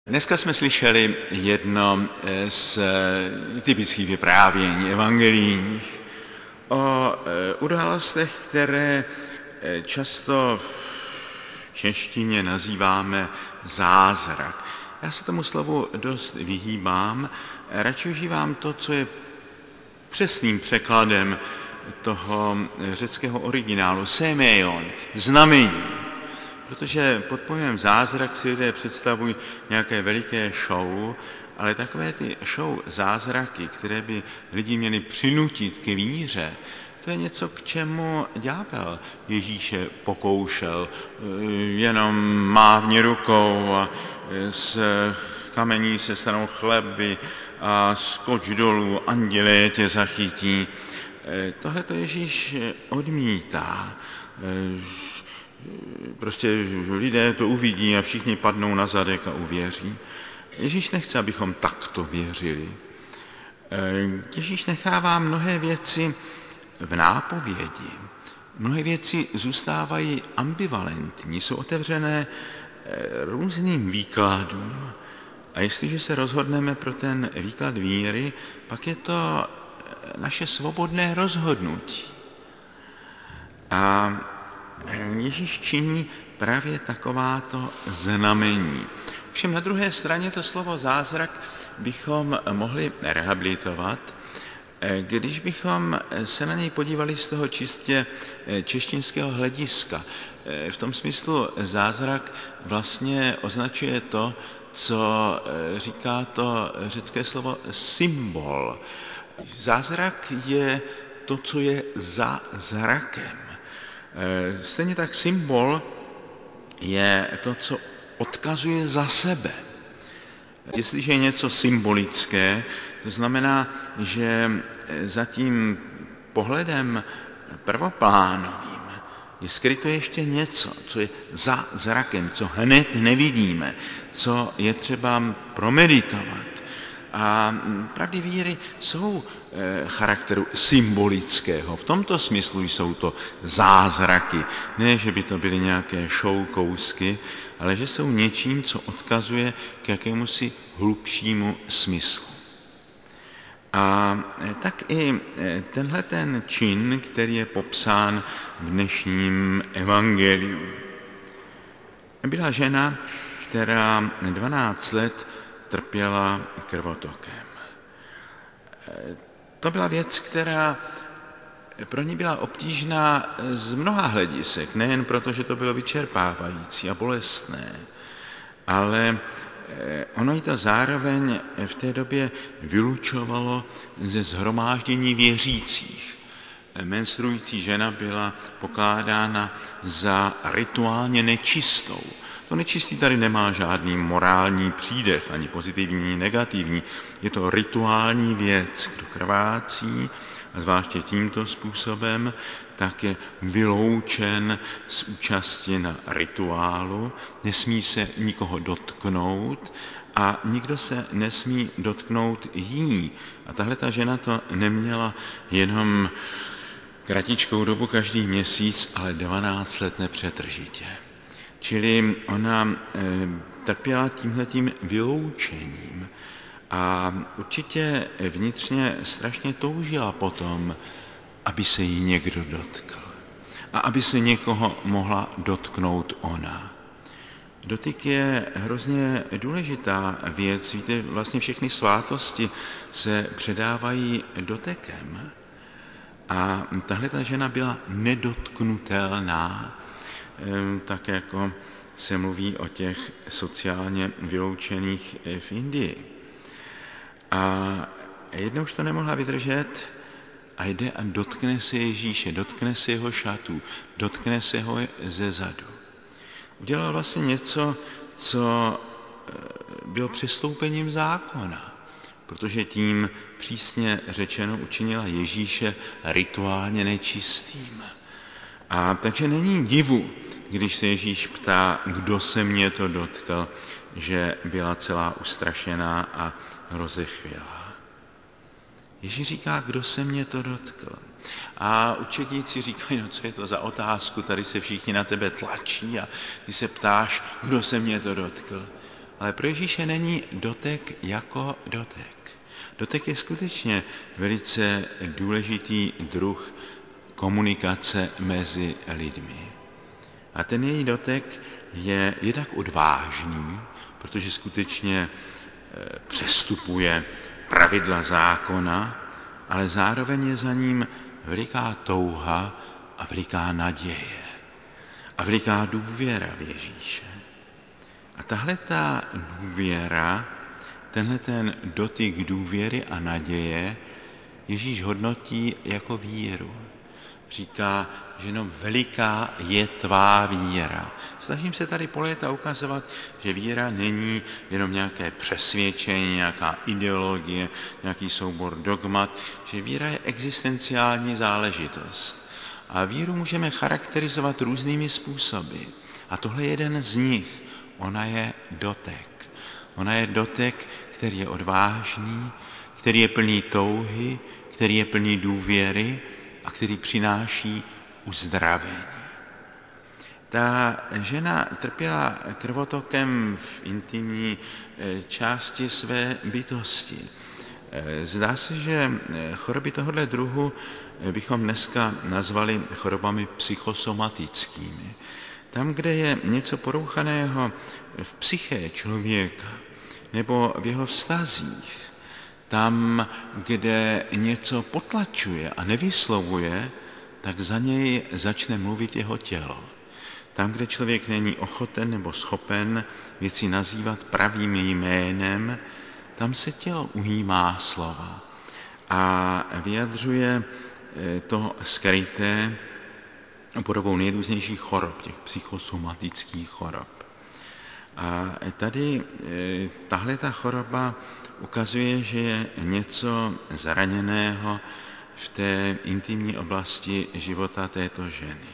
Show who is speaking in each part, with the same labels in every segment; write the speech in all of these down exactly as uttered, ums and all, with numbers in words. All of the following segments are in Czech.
Speaker 1: Dneska jsme slyšeli jedno z typických vyprávění evangelijních o událostech, které často v češtině nazýváme zázrak. Já se tomu slovu dost vyhýbám, radši užívám to, co je přesným překladem toho řeckého originálu, semeion, znamení. Protože pod pojmem zázrak si lidé představují nějaké veliké show, ale takové ty show zázraky, které by lidi měly přinutit k víře, to je něco, k čemu ďábel Ježíše pokoušel. Jenom mávni rukou a z kamení se stanou chleby a skoč dolů, andělé tě zachytí. Tohle to Ježíš odmítá. Prostě lidé to uvidí a všichni padnou na zadek a uvěří. Ježíš nechce, abychom takto věřili. Ježíš nechává mnohé věci v nápovědi. Mnohé věci zůstávají ambivalentní, jsou otevřené různým výkladům. A jestliže se rozhodneme pro ten výklad víry, pak je to naše svobodné rozhodnutí. A Ježíš činí právě takováto znamení. Všem na druhé straně to slovo zázrak bychom mohli rehabilitovat, když bychom se na něj podívali z toho čistě češtinského hlediska. V tom smyslu zázrak vlastně označuje to, co říká to řecké slovo symbol. Zázrak je to, co je za zrakem. Stejně tak symbol je to, co odkazuje za sebe. Jestliže je něco symbolické, to znamená, že za tím pohledem prvoplánovým je skryto ještě něco, co je za zrakem, co hned nevidíme, co je třeba promeditovat. A pravdy víry jsou charakteru symbolického. V tomto smyslu jsou to zázraky. Ne, že by to byly nějaké show kousky, ale že jsou něčím, co odkazuje k jakémusi hlubšímu smyslu. A tak i tenhle ten čin, který je popsán v dnešním evangeliu. Byla žena, která dvanáct let trpěla krvotokem. To byla věc, která pro ní byla obtížná z mnoha hledisek, nejen proto, že to bylo vyčerpávající a bolestné, ale ono jí to zároveň v té době vylučovalo ze shromáždění věřících. Menstruující žena byla pokládána za rituálně nečistou. To nečistý tady nemá žádný morální přídech, ani pozitivní, ani negativní. Je to rituální věc, kdo krvácí, a zvláště tímto způsobem, tak je vyloučen z účasti na rituálu, nesmí se nikoho dotknout a nikdo se nesmí dotknout jí. A tahle ta žena to neměla jenom kratičkou dobu každý měsíc, ale dvanáct let nepřetržitě. Čili ona e, trpěla tímhletím vyloučením a určitě vnitřně strašně toužila potom, aby se jí někdo dotkl a aby se někoho mohla dotknout ona. Dotyk je hrozně důležitá věc. Víte, vlastně všechny svátosti se předávají dotekem. A tahle ta žena byla nedotknutelná, tak jako se mluví o těch sociálně vyloučených v Indii. A jednou už to nemohla vydržet a jde a dotkne se Ježíše, dotkne se jeho šatů, dotkne se ho ze zadu. Udělal vlastně něco, co bylo přestoupením zákona, protože tím přísně řečeno učinila Ježíše rituálně nečistým. A takže není divu, když se Ježíš ptá, kdo se mě to dotkl, že byla celá ustrašená a rozechvělá. Ježíš říká, kdo se mě to dotkl. A učedníci říkají, no co je to za otázku, tady se všichni na tebe tlačí a ty se ptáš, kdo se mě to dotkl. ale pro Ježíše není dotek jako dotek. Dotek je skutečně velice důležitý druh komunikace mezi lidmi. A ten její dotek je jednak odvážný, protože skutečně přestupuje pravidla zákona, ale zároveň je za ním veliká touha a veliká naděje a veliká důvěra v Ježíše. A tahle ta důvěra, tenhle ten dotyk důvěry a naděje Ježíš hodnotí jako víru. Říká, že jenom veliká je tvá víra. Snažím se tady po léta ukazovat, že víra není jenom nějaké přesvědčení, nějaká ideologie, nějaký soubor dogmat, že víra je existenciální záležitost. A víru můžeme charakterizovat různými způsoby. A tohle je jeden z nich. Ona je dotek. Ona je dotek, který je odvážný, který je plný touhy, který je plný důvěry a který přináší uzdravení. Ta žena trpěla krvotokem v intimní části své bytosti. Zdá se, že choroby tohoto druhu bychom dneska nazvali chorobami psychosomatickými. Tam, kde je něco porouchaného v psyché člověka nebo v jeho vztazích, tam, kde něco potlačuje a nevyslovuje, tak za něj začne mluvit jeho tělo. Tam, kde člověk není ochoten nebo schopen věci nazývat pravým jménem, tam se tělo ujímá slova a vyjadřuje to skryté podobou nejrůznějších chorob, těch psychosomatických chorob. A tady tahle ta choroba ukazuje, že je něco zraněného v té intimní oblasti života této ženy.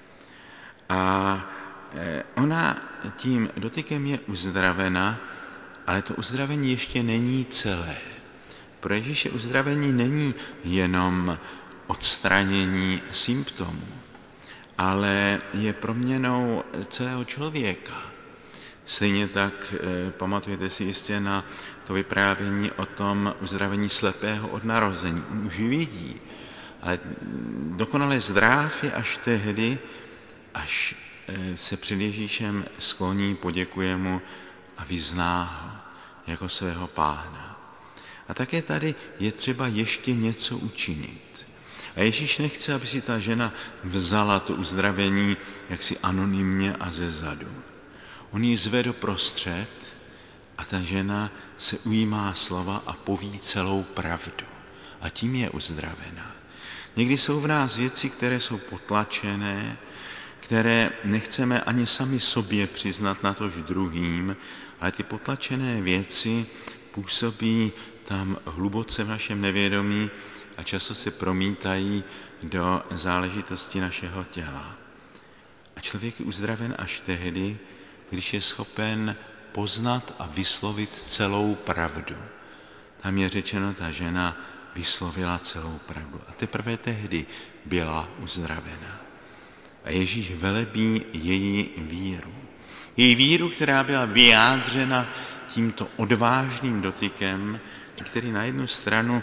Speaker 1: A ona tím dotykem je uzdravena, ale to uzdravení ještě není celé. Pro Ježíše uzdravení není jenom odstranění symptomů, ale je proměnou celého člověka. Stejně tak pamatujete si jistě na to vyprávění o tom uzdravení slepého od narození. On už vidí, ale dokonale zdrav je až tehdy, až se před Ježíšem skloní, poděkuje mu a vyzná ho jako svého pána. A také tady je třeba ještě něco učinit. A Ježíš nechce, aby si ta žena vzala to uzdravení jaksi anonymně a zezadu. On ji zve do prostřed a ta žena se ujímá slova a poví celou pravdu. A tím je uzdravená. Někdy jsou v nás věci, které jsou potlačené, které nechceme ani sami sobě přiznat, natož druhým, ale ty potlačené věci působí tam hluboce v našem nevědomí a často se promítají do záležitosti našeho těla. A člověk je uzdraven až tehdy, když je schopen poznat a vyslovit celou pravdu. Tam je řečeno, ta žena vyslovila celou pravdu. A teprve tehdy byla uzdravena. A Ježíš velebí její víru. Její víru, která byla vyjádřena tímto odvážným dotykem, který na jednu stranu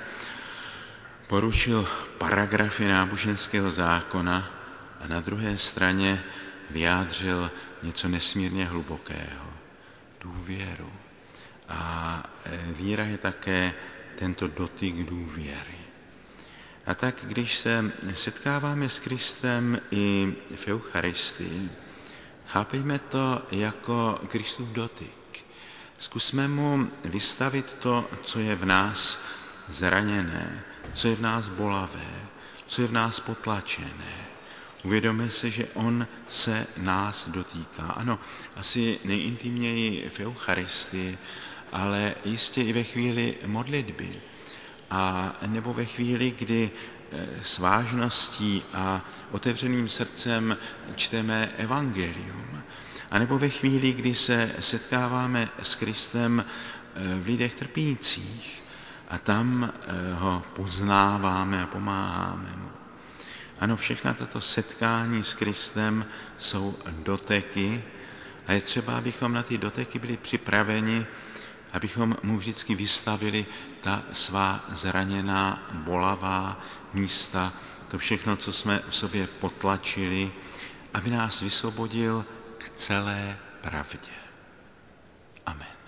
Speaker 1: porušil paragrafy náboženského zákona a na druhé straně vyjádřil něco nesmírně hlubokého. Důvěru. A víra je také tento dotyk důvěry. A tak, když se setkáváme s Kristem i v Eucharistii, chápejme to jako Kristův dotyk. Zkusme mu vystavit to, co je v nás zraněné, co je v nás bolavé, co je v nás potlačené. Uvědomme se, že on se nás dotýká. Ano, asi nejintimněji v Eucharistii, ale jistě i ve chvíli modlitby. A nebo ve chvíli, kdy s vážností a otevřeným srdcem čteme evangelium. A nebo ve chvíli, kdy se setkáváme s Kristem v lidech trpících a tam ho poznáváme a pomáháme mu. Ano, všechna tato setkání s Kristem jsou doteky A je třeba, abychom na ty doteky byli připraveni, abychom mu vždycky vystavili ta svá zraněná, bolavá místa, to všechno, co jsme v sobě potlačili, aby nás vysvobodil k celé pravdě. Amen.